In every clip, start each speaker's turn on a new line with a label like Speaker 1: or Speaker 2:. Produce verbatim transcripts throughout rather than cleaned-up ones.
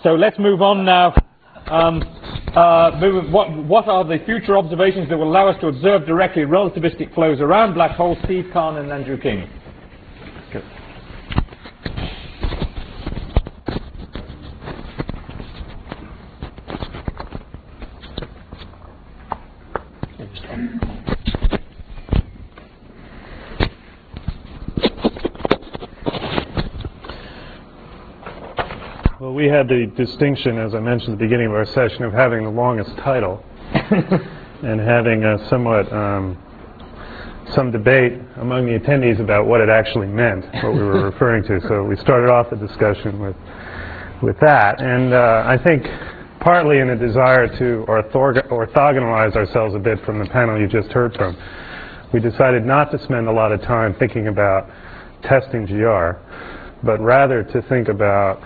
Speaker 1: So let's move on now. Um, uh, move, what, what are the future observations that will allow us to observe directly relativistic flows around black holes? Steve Kahn and Andrew King. Good.
Speaker 2: Well, we had the distinction, as I mentioned at the beginning of our session, of having the longest title and having a somewhat um, some debate among the attendees about what it actually meant, what we were referring to. So we started off the discussion with with that, and uh, I think partly in a desire to orthog orthogonalize ourselves a bit from the panel you just heard from, we decided not to spend a lot of time thinking about testing G R, but rather to think about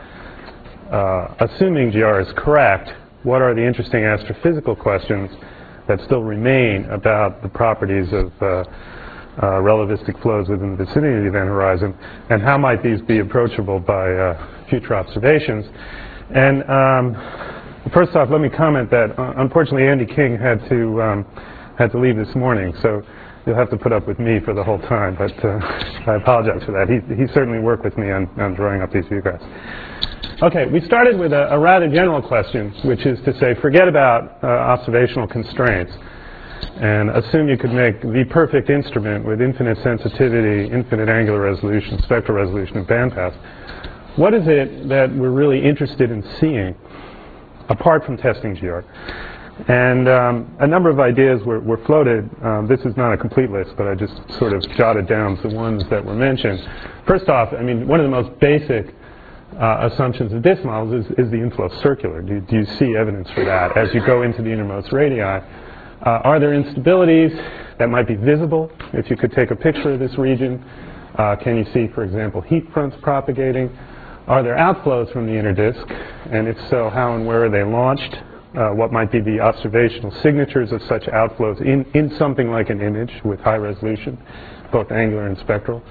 Speaker 2: Uh, assuming G R is correct, what are the interesting astrophysical questions that still remain about the properties of uh, uh, relativistic flows within the vicinity of the event horizon, and how might these be approachable by uh, future observations? And um, first off, let me comment that uh, unfortunately Andy King had to um, had to leave this morning, so you'll have to put up with me for the whole time. But uh, I apologize for that. He he certainly worked with me on, on drawing up these view graphs. Okay, we started with a, a rather general question, which is to say, forget about uh, observational constraints and assume you could make the perfect instrument with infinite sensitivity, infinite angular resolution, spectral resolution, and bandpass. What is it that we're really interested in seeing apart from testing G R? And um, a number of ideas were, were floated. Um, this is not a complete list, but I just sort of jotted down the ones that were mentioned. First off, I mean, one of the most basic Uh, assumptions of disk models is, is the inflow circular. Do, do you see evidence for that as you go into the innermost radii? Uh, are there instabilities that might be visible if you could take a picture of this region? Uh, can you see, for example, heat fronts propagating? Are there outflows from the inner disk? And if so, how and where are they launched? Uh, what might be the observational signatures of such outflows in, in something like an image with high resolution, both angular and spectral?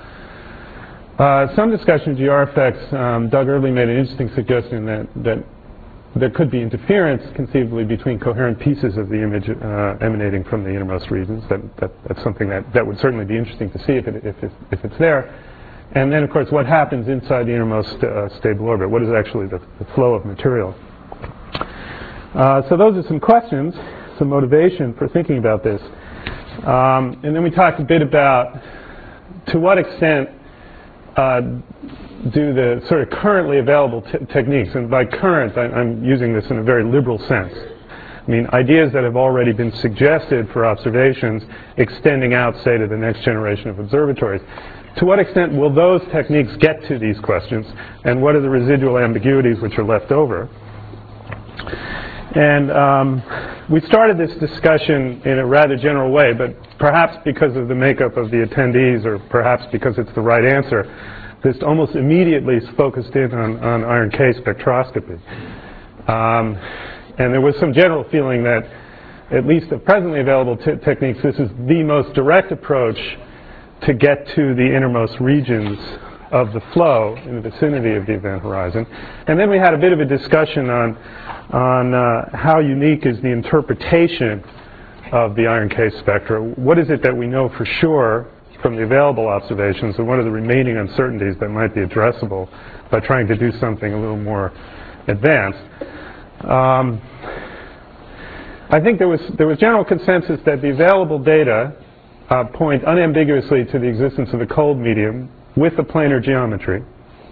Speaker 2: Uh, some discussion of G R effects. Um, Doug Eardley made an interesting suggestion that, that there could be interference conceivably between coherent pieces of the image uh, emanating from the innermost regions. That, that, that's something that, that would certainly be interesting to see if, it, if, it, if it's there. And then, of course, what happens inside the innermost uh, stable orbit? What is actually the, the flow of material? Uh, so those are some questions, some motivation for thinking about this. Um, and then we talked a bit about to what extent Uh, do the sort of currently available t techniques, and by current I, I'm using this in a very liberal sense. I mean ideas that have already been suggested for observations extending out, say, to the next generation of observatories. To what extent will those techniques get to these questions, and what are the residual ambiguities which are left over? And um, we started this discussion in a rather general way, but perhaps because of the makeup of the attendees, or perhaps because it's the right answer, this almost immediately focused in on, on iron K spectroscopy. Um, and there was some general feeling that, at least of presently available t techniques, this is the most direct approach to get to the innermost regions of the flow in the vicinity of the event horizon. And then we had a bit of a discussion on, on uh, how unique is the interpretation of the iron K spectra. What is it that we know for sure from the available observations, and what are the remaining uncertainties that might be addressable by trying to do something a little more advanced? Um, I think there was, there was general consensus that the available data uh, point unambiguously to the existence of a cold medium with a planar geometry.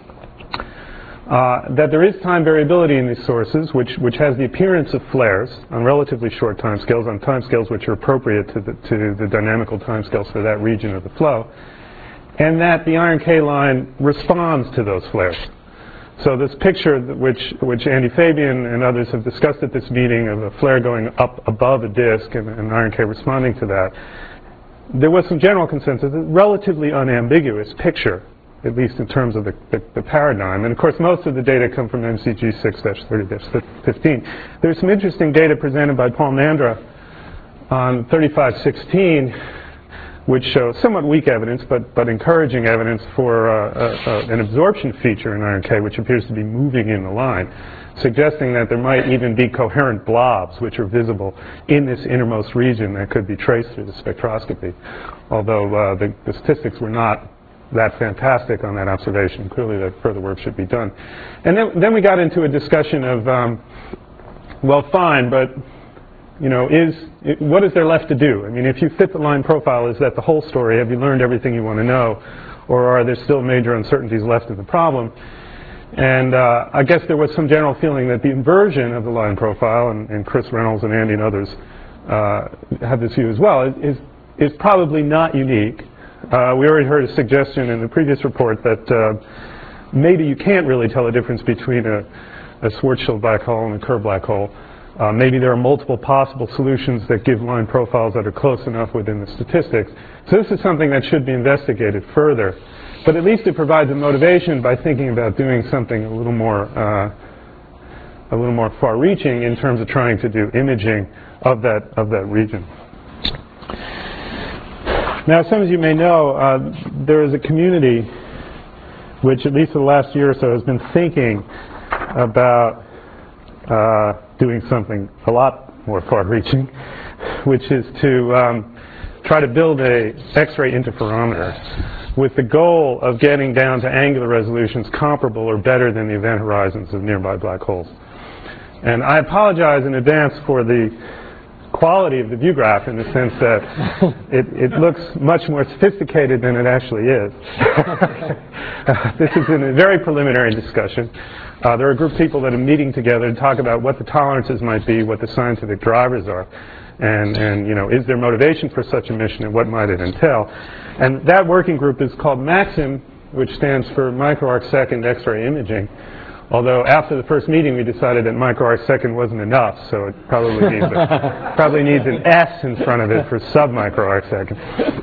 Speaker 2: Uh, that there is time variability in these sources, which, which has the appearance of flares on relatively short timescales, on timescales which are appropriate to the, to the dynamical timescales for that region of the flow, and that the iron K line responds to those flares. So this picture, which, which Andy Fabian and others have discussed at this meeting, of a flare going up above a disk and, and iron K responding to that, there was some general consensus, a relatively unambiguous picture, at least in terms of the, the, the paradigm. And of course, most of the data come from M C G six dash thirty dash fifteen. There's some interesting data presented by Paul Nandra on thirty-five sixteen, which show somewhat weak evidence, but, but encouraging evidence for uh, uh, uh, an absorption feature in iron K, which appears to be moving in the line. suggesting that there might even be coherent blobs which are visible in this innermost region that could be traced through the spectroscopy, although uh, the, the statistics were not that fantastic on that observation. Clearly that further work should be done. And then, then we got into a discussion of, um, well, fine, but you know, is, it, what is there left to do? I mean, if you fit the line profile, is that the whole story? Have you learned everything you want to know? Or are there still major uncertainties left in the problem? And uh, I guess there was some general feeling that the inversion of the line profile, and, and Chris Reynolds and Andy and others uh, have this view as well, is, is probably not unique. Uh, we already heard a suggestion in the previous report that uh, maybe you can't really tell the difference between a, a Schwarzschild black hole and a Kerr black hole. Uh, maybe there are multiple possible solutions that give line profiles that are close enough within the statistics. So this is something that should be investigated further. But at least it provides a motivation by thinking about doing something a little more, uh, a little more far-reaching in terms of trying to do imaging of that of that region. Now, some of you may know uh, there is a community which, at least for the last year or so, has been thinking about uh, doing something a lot more far-reaching, which is to um, try to build a X-ray interferometer with the goal of getting down to angular resolutions comparable or better than the event horizons of nearby black holes. And I apologize in advance for the quality of the view graph in the sense that it, it looks much more sophisticated than it actually is. uh, this is in a very preliminary discussion. Uh, there are a group of people that are meeting together to talk about what the tolerances might be, what the scientific drivers are, and, and you know, is there motivation for such a mission, and what might it entail. And that working group is called MAXIM, which stands for microarc second X-ray imaging. Although after the first meeting we decided that microarc second wasn't enough, so it probably needs a, probably needs an S in front of it for sub-microarc second.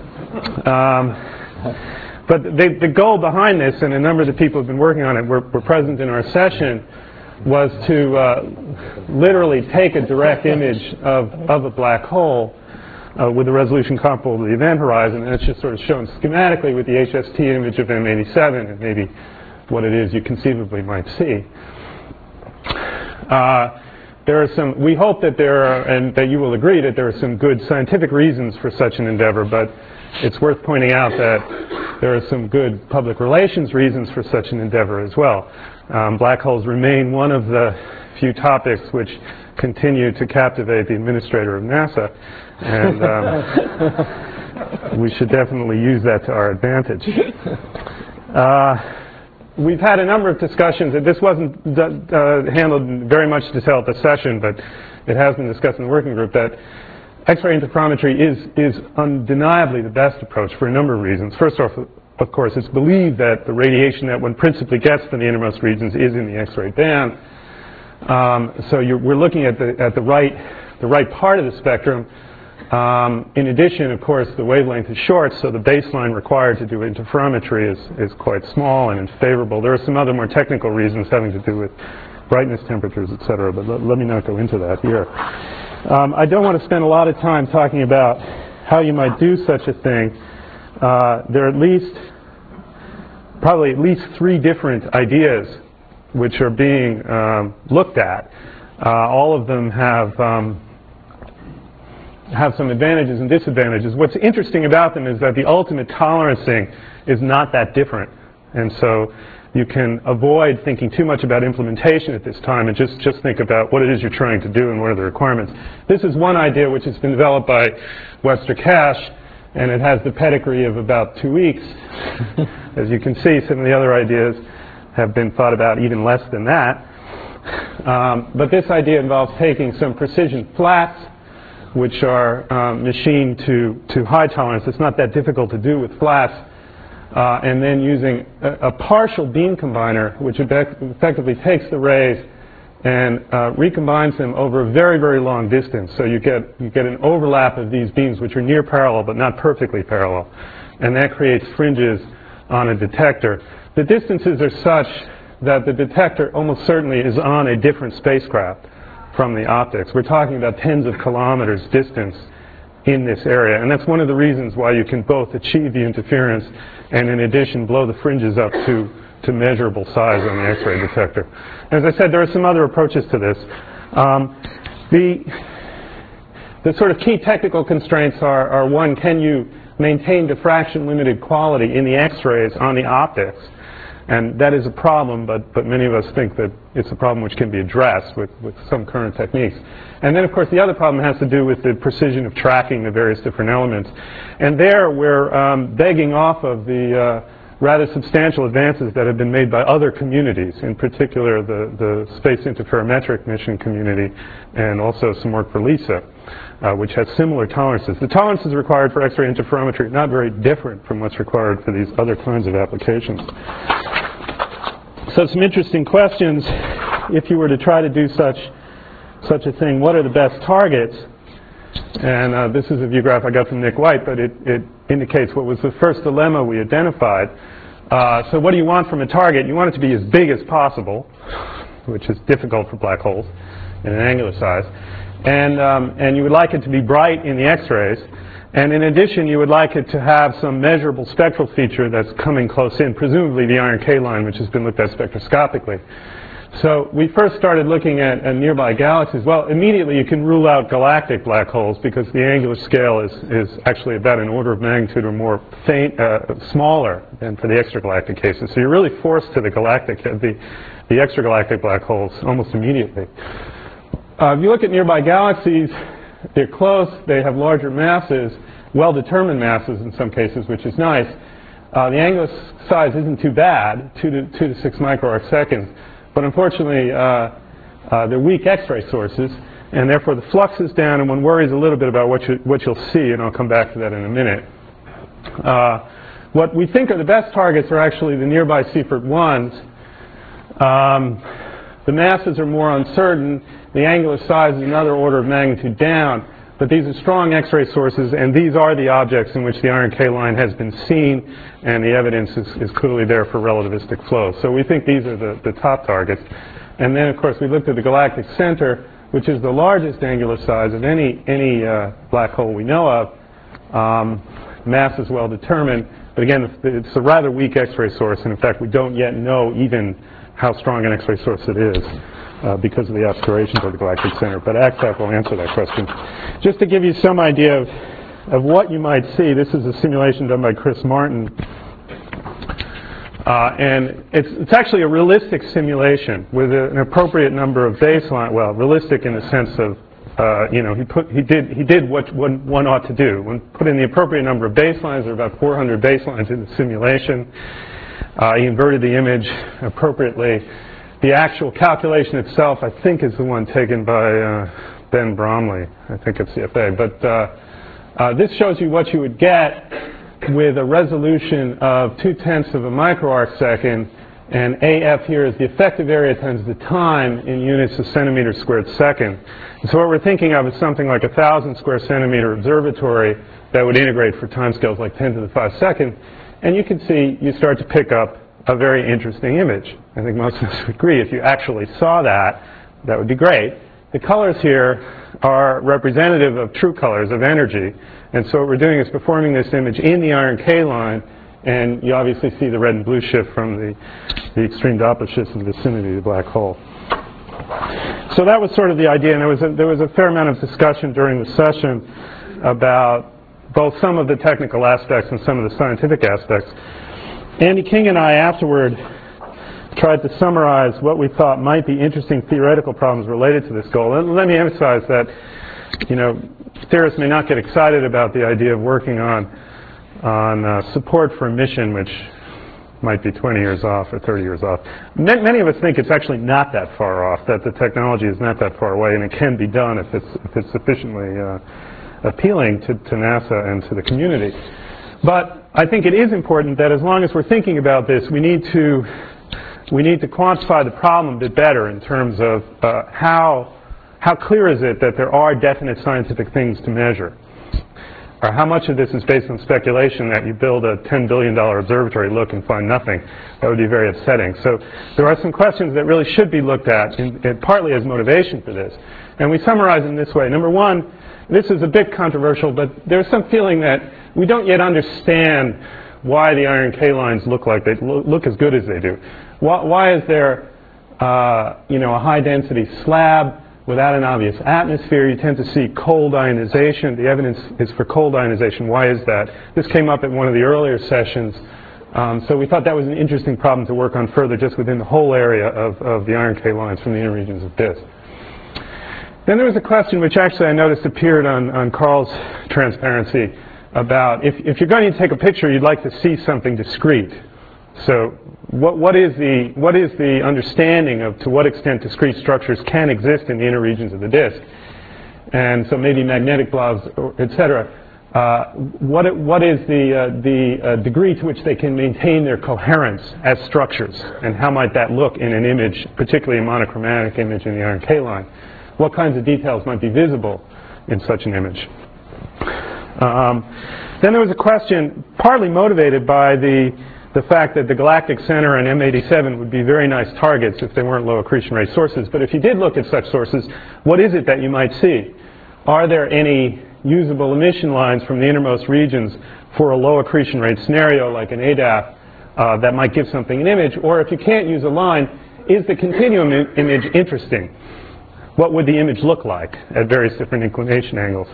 Speaker 2: Um, but the, the goal behind this, and a number of the people who have been working on it were, were present in our session, was to uh, literally take a direct image of, of a black hole uh, with a resolution comparable to the event horizon, and it's just sort of shown schematically with the H S T image of M eighty-seven, and maybe what it is you conceivably might see. Uh, there are some, we hope that there are, and that you will agree that there are some good scientific reasons for such an endeavor, but it's worth pointing out that there are some good public relations reasons for such an endeavor as well. Um, black holes remain one of the few topics which continue to captivate the administrator of NASA, and um, we should definitely use that to our advantage. Uh, We've had a number of discussions, and this wasn't uh, handled in very much detail at the session, but it has been discussed in the working group, that X-ray interferometry is, is undeniably the best approach for a number of reasons. First off, of course, it's believed that the radiation that one principally gets from the innermost regions is in the X-ray band. Um, so you're, we're looking at the, at the right, the right part of the spectrum. Um, in addition, of course, the wavelength is short, so the baseline required to do interferometry is, is quite small and favorable. There are some other more technical reasons having to do with brightness temperatures, et cetera, but let, let me not go into that here. Um, I don't want to spend a lot of time talking about how you might do such a thing. Uh, there are at least, probably at least three different ideas which are being um, looked at. Uh, all of them have um, have some advantages and disadvantages. What's interesting about them is that the ultimate tolerancing is not that different. And so you can avoid thinking too much about implementation at this time and just, just think about what it is you're trying to do and what are the requirements. This is one idea which has been developed by Webster Cash, and it has the pedigree of about two weeks. As you can see, some of the other ideas have been thought about even less than that. Um, but this idea involves taking some precision flats, which are um, machined to, to high tolerance. It's not that difficult to do with flats. Uh, and then using a, a partial beam combiner, which effectively takes the rays and uh, recombines them over a very, very long distance. So you get, you get an overlap of these beams, which are near parallel, but not perfectly parallel. And that creates fringes on a detector. The distances are such that the detector almost certainly is on a different spacecraft from the optics. We're talking about tens of kilometers distance in this area, and that's one of the reasons why you can both achieve the interference and in addition blow the fringes up to, to measurable size on the X-ray detector. As I said, there are some other approaches to this. Um, the, the sort of key technical constraints are, are one, can you maintain diffraction limited quality in the X-rays on the optics? And that is a problem, but, but many of us think that it's a problem which can be addressed with, with some current techniques. And then, of course, the other problem has to do with the precision of tracking the various different elements. And there, we're um, begging off of the uh, rather substantial advances that have been made by other communities, in particular the, the Space Interferometric Mission community, and also some work for LISA, uh, which has similar tolerances. The tolerances required for X-ray interferometry are not very different from what's required for these other kinds of applications. So some interesting questions. If you were to try to do such such a thing, what are the best targets? And uh, this is a view graph I got from Nick White, but it, it indicates what was the first dilemma we identified. Uh, so what do you want from a target? You want it to be as big as possible, which is difficult for black holes in an angular size. And, um, and you would like it to be bright in the X-rays. And in addition, you would like it to have some measurable spectral feature that's coming close in, presumably the iron K line, which has been looked at spectroscopically. So we first started looking at, at nearby galaxies. Well, immediately you can rule out galactic black holes because the angular scale is, is actually about an order of magnitude or more faint, uh, smaller than for the extragalactic cases. So you're really forced to the galactic, uh, the, the extragalactic black holes almost immediately. Uh, if you look at nearby galaxies, they're close, they have larger masses, well-determined masses in some cases, which is nice. Uh, the angular size isn't too bad, two to, two to six microarc seconds. But unfortunately, uh, uh, they're weak X-ray sources, and therefore the flux is down, and one worries a little bit about what, you, what you'll see, and I'll come back to that in a minute. Uh, what we think are the best targets are actually the nearby Seyfert ones. Um, the masses are more uncertain. The angular size is another order of magnitude down. But these are strong X-ray sources, and these are the objects in which the iron K line has been seen, and the evidence is, is clearly there for relativistic flow. So we think these are the, the top targets. And then, of course, we looked at the galactic center, which is the largest angular size of any, any uh, black hole we know of. Um, mass is well determined, but again, it's a rather weak X-ray source, and in fact, we don't yet know even how strong an X-ray source it is. Uh, because of the obscurations of the galactic center. But A C T A C will answer that question. Just to give you some idea of, of what you might see, this is a simulation done by Chris Martin. Uh, and it's, it's actually a realistic simulation with a, an appropriate number of baseline, well, realistic in the sense of, uh, you know, he, put, he, did, he did what one, one ought to do. When put in the appropriate number of baselines, there are about four hundred baselines in the simulation. Uh, he inverted the image appropriately. The actual calculation itself, I think, is the one taken by uh, Ben Bromley, I think at C F A. But uh, uh, this shows you what you would get with a resolution of two-tenths of a microarc second, and A F here is the effective area times the time in units of centimeters squared second. And so what we're thinking of is something like a thousand square centimeter observatory that would integrate for timescales like ten to the five second. And you can see you start to pick up a very interesting image. I think most of us would agree. If you actually saw that, that would be great. The colors here are representative of true colors of energy. And so what we're doing is performing this image in the iron K line, and you obviously see the red and blue shift from the, the extreme Doppler shifts in the vicinity of the black hole. So that was sort of the idea, and there was a, there was a fair amount of discussion during the session about both some of the technical aspects and some of the scientific aspects. Andy King and I afterward tried to summarize what we thought might be interesting theoretical problems related to this goal. And let me emphasize that, you know, theorists may not get excited about the idea of working on, on uh, support for a mission which might be twenty years off or thirty years off. Many of us think it's actually not that far off, that the technology is not that far away, and it can be done if it's, if it's sufficiently uh, appealing to, to NASA and to the community. But I think it is important that as long as we're thinking about this, we need to we need to quantify the problem a bit better in terms of uh, how how clear is it that there are definite scientific things to measure, or how much of this is based on speculation that you build a ten billion dollar observatory, look and find nothing. That would be very upsetting. So there are some questions that really should be looked at, in, in partly as motivation for this. And we summarize in this way. Number one, this is a bit controversial, but there's some feeling that we don't yet understand why the iron K lines look like they lo look as good as they do. Why, why is there uh, you know, a high density slab without an obvious atmosphere? You tend to see cold ionization. The evidence is for cold ionization. Why is that? This came up at one of the earlier sessions. Um, so we thought that was an interesting problem to work on further just within the whole area of, of the iron K lines from the inner regions of disk. Then there was a question which actually I noticed appeared on, on Carl's transparency about if, if you're going to take a picture, you'd like to see something discrete. So what, what, is the, what is the understanding of to what extent discrete structures can exist in the inner regions of the disk? And so maybe magnetic blobs, et cetera. Uh, what, what is the, uh, the uh, degree to which they can maintain their coherence as structures? And how might that look in an image, particularly a monochromatic image in the iron K line? What kinds of details might be visible in such an image? Um, then there was a question partly motivated by the, the fact that the galactic center and M eighty-seven would be very nice targets if they weren't low accretion rate sources. But if you did look at such sources, what is it that you might see? Are there any usable emission lines from the innermost regions for a low accretion rate scenario like an A D A F uh, that might give something an image? Or if you can't use a line, is the continuum image interesting? What would the image look like at various different inclination angles?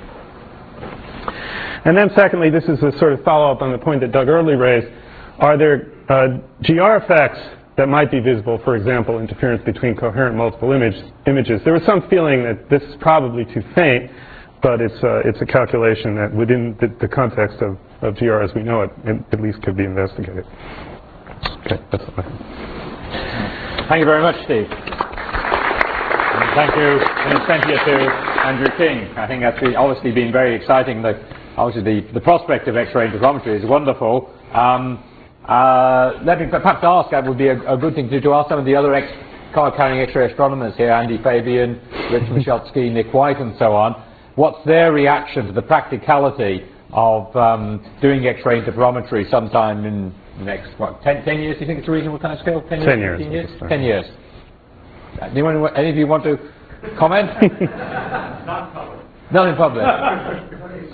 Speaker 2: And then secondly, this is a sort of follow-up on the point that Doug Early raised. Are there uh, G R effects that might be visible, for example, interference between coherent multiple image, images? There was some feeling that this is probably too faint, but it's, uh, it's a calculation that within the, the context of, of G R as we know it, it, at least could be investigated. Okay, that's all I have.
Speaker 1: Thank you very much, Steve. And thank you, in absentia, to Andrew King. I think that's been, obviously been very exciting. The, obviously, the, the prospect of X-ray interferometry is wonderful. Um, uh, let me perhaps ask, that would be a, a good thing to do, to ask some of the other X, card-carrying X-ray astronomers here, Andy Fabian, Rich Michalski, Nick White, and so on. What's their reaction to the practicality of um, doing X-ray interferometry sometime in the next, what, ten, ten years? Do you think it's a reasonable time scale? ten years?
Speaker 2: ten years.
Speaker 1: years? ten years. Anyone, any of you want to comment?
Speaker 3: Not public.
Speaker 1: Not in public.
Speaker 3: I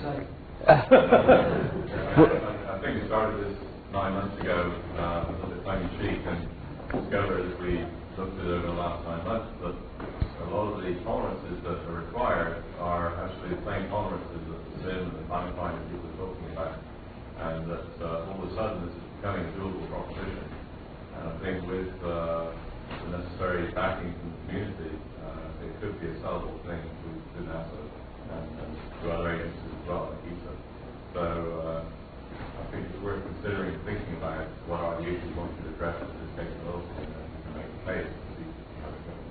Speaker 3: think we started this nine months ago uh, with a tiny sheet and discovered as we looked at it over the last nine months that a lot of the tolerances that are required are actually the same tolerances that the SIM and the time finder people are talking about, and that uh, all of a sudden this is becoming a doable proposition. And I think with uh, the necessary backing from the community, uh, it could be a sellable thing to, to NASA and, and to other agencies as well, like E S A. So uh, I think it's worth considering and thinking about what our users want to address with this capability, and then we can make a case to see how it goes.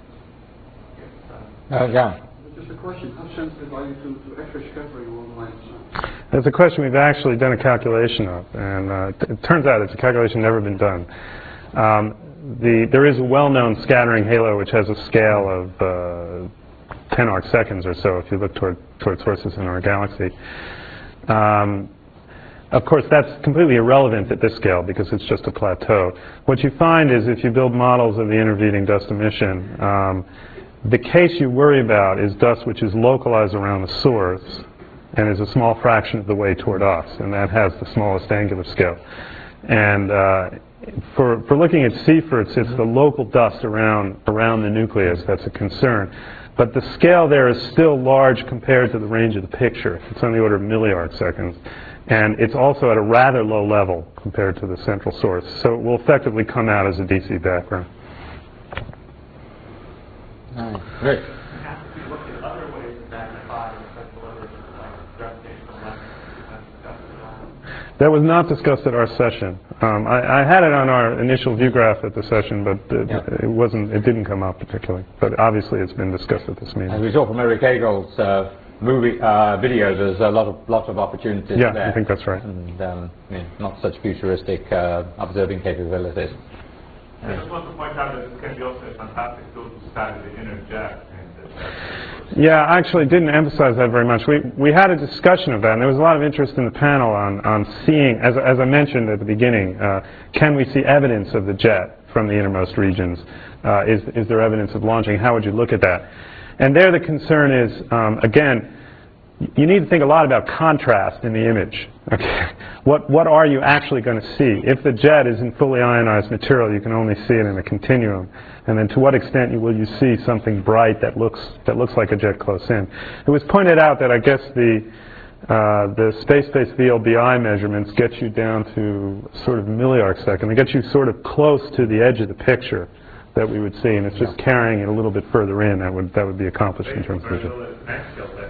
Speaker 1: Uh, yeah.
Speaker 4: Just a question, how sensitive are you to, to X-ray scattering along the line of sound?
Speaker 2: That's a question we've actually done a calculation of, and uh, it turns out it's a calculation never been done. Um, the, there is a well-known scattering halo which has a scale of uh, ten arc seconds or so if you look toward, toward sources in our galaxy. Um, of course, that's completely irrelevant at this scale because it's just a plateau. What you find is if you build models of the intervening dust emission, um, the case you worry about is dust which is localized around the source and is a small fraction of the way toward us, and that has the smallest angular scale. And uh, for, for looking at Seyfert's, it's the local dust around, around the nucleus that's a concern. But the scale there is still large compared to the range of the picture. It's on the order of milliarc seconds. And it's also at a rather low level compared to the central source. So it will effectively come out as a D C background.
Speaker 1: Oh, great.
Speaker 5: Have to look at other ways to magnify the central limits, like gravitational length.
Speaker 2: That was not discussed at our session. Um, I, I had it on our initial view graph at the session, but it,
Speaker 1: yeah.
Speaker 2: it wasn't. It didn't come up particularly. But obviously, it's been discussed at this meeting.
Speaker 1: As we saw from Eric Hagel's uh, movie uh, video, there's a lot of lot of opportunities
Speaker 2: yeah,
Speaker 1: there.
Speaker 2: I think that's right.
Speaker 1: And um, I mean, not such futuristic uh, observing capabilities.
Speaker 5: I just want to point out that this can be also a fantastic tool to study the inner jet.
Speaker 2: Yeah, I actually didn't emphasize that very much. We, we had a discussion of that, and there was a lot of interest in the panel on, on seeing, as, as I mentioned at the beginning, uh, can we see evidence of the jet from the innermost regions? Uh, is, is there evidence of launching? How would you look at that? And there the concern is, um, again, you need to think a lot about contrast in the image. Okay. What, what are you actually going to see? If the jet is in fully ionized material, you can only see it in a continuum. And then to what extent will you see something bright that looks, that looks like a jet close in? It was pointed out that I guess the, uh, the space-based V L B I measurements get you down to sort of milli-arc second. They get you sort of close to the edge of the picture that we would see, and it's just carrying it a little bit further in that would, that would be accomplished in terms of the jet.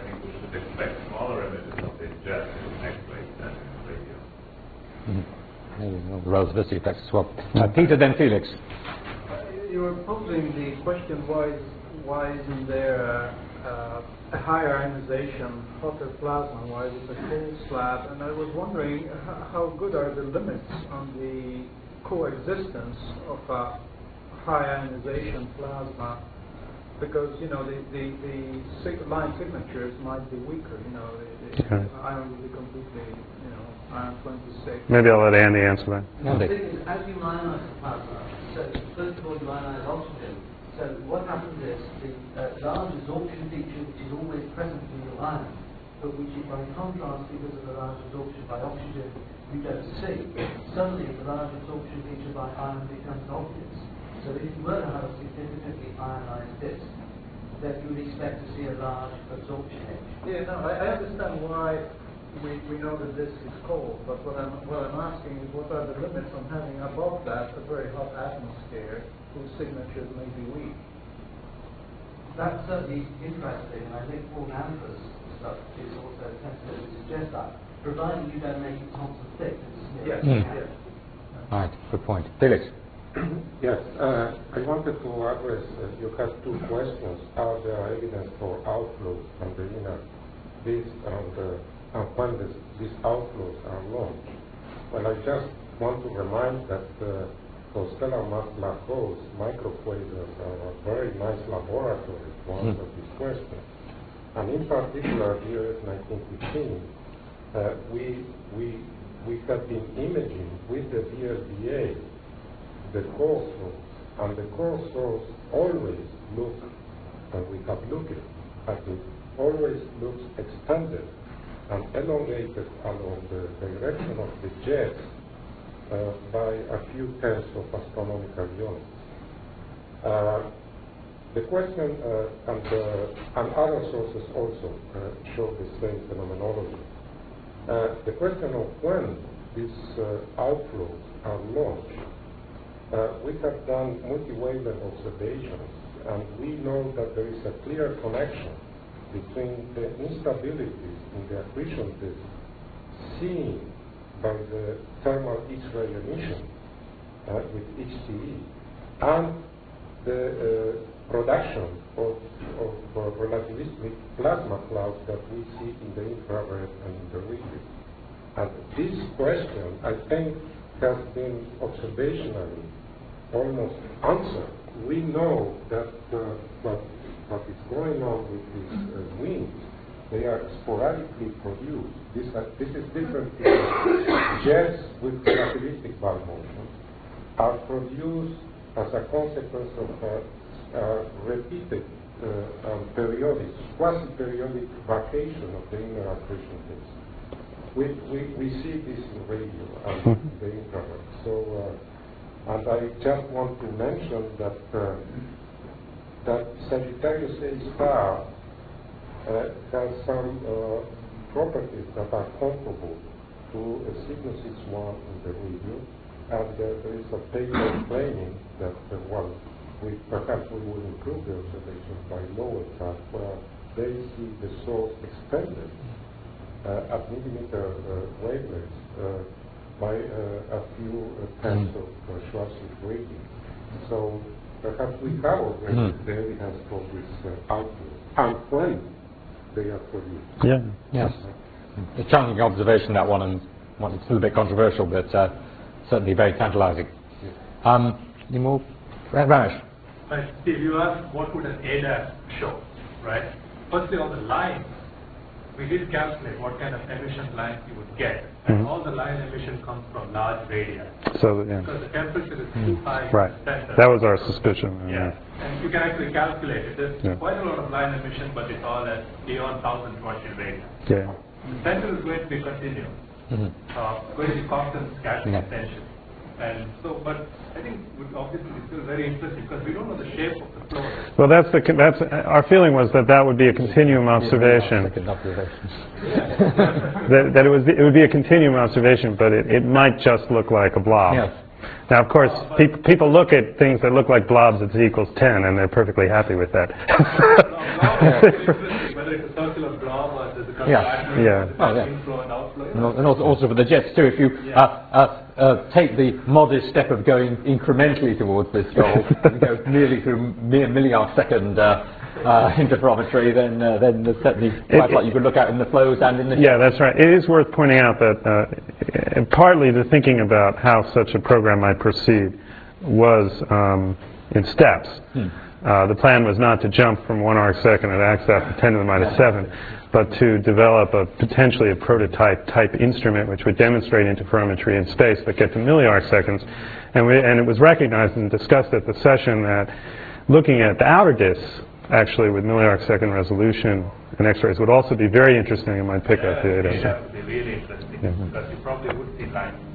Speaker 1: Maybe the relativistic effects as well. Uh, Peter, then Felix.
Speaker 4: Uh, you were posing the question, why, is, why isn't there uh, a higher ionization, hotter plasma? Why is it a cold slab? And I was wondering, h how good are the limits on the coexistence of a high ionization plasma? Because, you know, the, the, the sig line signatures might be weaker, you know, the, the
Speaker 2: okay.
Speaker 4: ion will be completely, you know, ion twenty-six.
Speaker 2: Maybe I'll let Andy answer that.
Speaker 6: The thing is, as you ionize the plasma, so first of all you ionize oxygen, so what happens is the uh, large absorption feature, which is always present in your ion, but which is by contrast, because of the large absorption by oxygen, you don't see. Suddenly the large absorption feature by ion becomes obvious. So if you were to have a significantly ionized disk, then you would expect to see a large absorption edge.
Speaker 4: Yeah, no, I, I understand why we, we know that this is cold, but what I'm, what I'm asking is what are the limits on having above that a very hot atmosphere whose signatures may be weak?
Speaker 6: That's certainly interesting, and I think Paul Nanfer's stuff is also tentative to suggest that, providing you don't make it constant thick.
Speaker 4: Yes,
Speaker 1: Mm.
Speaker 4: yes.
Speaker 1: All right, good point. Felix.
Speaker 7: Yes, uh, I wanted to address, uh, you have two questions. Are there evidence for outflows from the inner disk and, uh, and when this, these outflows are launched? Well, I just want to remind that uh, for stellar mass black holes, microquasars are a very nice laboratory to answer mm. this question. And in particular, here in nineteen fifteen, uh, we, we, we have been imaging with the V L B A the core source, and the core source always look, and we have looked at it, always looks extended and elongated along the direction of the jet uh, by a few tenths of astronomical units. Uh, the question, uh, and, uh, and other sources also uh, show the same phenomenology. Uh, the question of when these uh, outflows are launched. Uh, we have done multi-wavelength observations, and we know that there is a clear connection between the instabilities in the accretion disk seen by the thermal X-ray emission uh, with H T E and the uh, production of, of uh, relativistic plasma clouds that we see in the infrared and in the region. And this question, I think, has been observationally almost answered. We know that uh, what, what is going on with these uh, winds, they are sporadically produced. This, uh, this is different because jets with relativistic bimotion are produced as a consequence of uh, uh, repeated uh, um, periodic, quasi-periodic vacation of the inner accretion disk. We, we, we see this in radio and the infrared. So, uh, and I just want to mention that uh, that Sagittarius A star uh, has some uh, properties that are comparable to a Cygnus X one in the radio, and uh, there is a paper claiming that uh, well, we perhaps we will improve the observations by lower charge, where they see the source extended uh, at millimeter uh, wavelengths. Uh, by uh, a few uh, tenths of uh, Schwarzschild radius. So perhaps we have already mm. the evidence for this uh, outflow and when they are produced.
Speaker 2: Yeah.
Speaker 1: Yes. A challenging observation, that one, and one it's a little bit controversial, but uh, certainly very tantalizing.
Speaker 7: Yes.
Speaker 1: Um, any more? Ramesh.
Speaker 5: Right. Steve, you asked what would an A D A S show, right? Firstly, on the line,
Speaker 8: we did calculate what kind of emission lines you would get.
Speaker 2: Mm-hmm.
Speaker 8: And all the line emission comes from large radii.
Speaker 2: So, yeah.
Speaker 8: Because the temperature is too high
Speaker 2: Right.
Speaker 8: in the center.
Speaker 2: That was our suspicion.
Speaker 8: Yeah. And you can actually calculate it. There's
Speaker 2: Yeah.
Speaker 8: quite a lot of line emission, but it's all at beyond one thousand Gaussian radii.
Speaker 2: Yeah.
Speaker 8: The center is going to be continuum.
Speaker 1: Mhm.
Speaker 8: Uh, going to be constant scattering
Speaker 1: Yeah.
Speaker 8: tension. And so, but I think would obviously it's still very interesting because we don't know the shape of the flow.
Speaker 2: Well, that's the con- that's our feeling was that that would be a continuum observation.
Speaker 1: Second observation.
Speaker 2: that, that it was it would be a continuum observation, but it, it might just look like a blob.
Speaker 1: Yes.
Speaker 2: Now, of course, peop- people look at things that look like blobs at z equals ten, and they're perfectly happy with that.
Speaker 8: Whether it's a circular blob or there's a
Speaker 1: Yeah.
Speaker 8: pattern,
Speaker 2: Yeah.
Speaker 1: Oh, yeah.
Speaker 8: inflow and outflow.
Speaker 1: And al- and also, also for the jets too, if you uh, uh, uh, take the modest step of going incrementally towards this goal and go merely through mere millisecond second uh, uh, interferometry, then uh, then there's certainly quite a lot you could look at in the flows and in the
Speaker 2: Yeah, that's right. It is worth pointing out that uh, partly the thinking about how such a program might proceed was um, in steps.
Speaker 1: Hmm.
Speaker 2: Uh, the plan was not to jump from one arc second at x after ten to the minus seven, but to develop a potentially a prototype type instrument which would demonstrate interferometry in space but get to milliarc seconds. And, we, and it was recognized and discussed at the session that looking at the outer disks, actually with milliarc second resolution and X-rays would also be very interesting and might pick
Speaker 8: Yeah,
Speaker 2: up data.
Speaker 8: That would be really interesting
Speaker 2: Yeah.
Speaker 8: because you probably would see lines